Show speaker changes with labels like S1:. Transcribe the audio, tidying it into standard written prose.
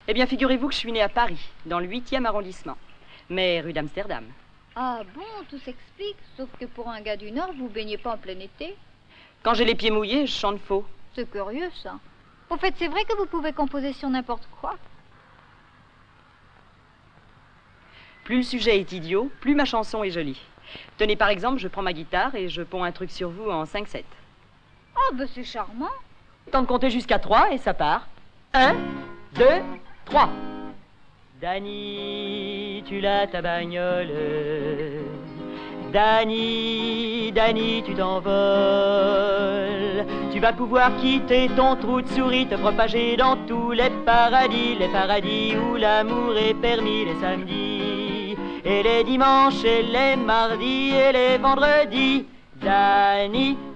S1: Eh bien, figurez-vous que je suis née à Paris, dans le 8e arrondissement, mais rue d'Amsterdam.
S2: Ah bon, tout s'explique, sauf que pour un gars du Nord, vous baignez pas en plein été.
S1: Quand j'ai les pieds mouillés, je chante faux.
S2: C'est curieux, ça. Au fait, c'est vrai que vous pouvez composer sur n'importe quoi.
S1: Plus le sujet est idiot, plus ma chanson est jolie. Tenez, par exemple, je prends ma guitare et je ponds un truc sur vous en 5/7.
S2: Oh, ben c'est charmant.
S1: Temps de compter jusqu'à 3 et ça part. 1, 2, 3. Dany, tu l'as ta bagnole. Dany, Dany, tu t'envoles. Tu vas pouvoir quitter ton trou de souris, te propager dans tous les paradis où l'amour est permis, les samedis, et les dimanches, et les mardis, et les vendredis. Dany,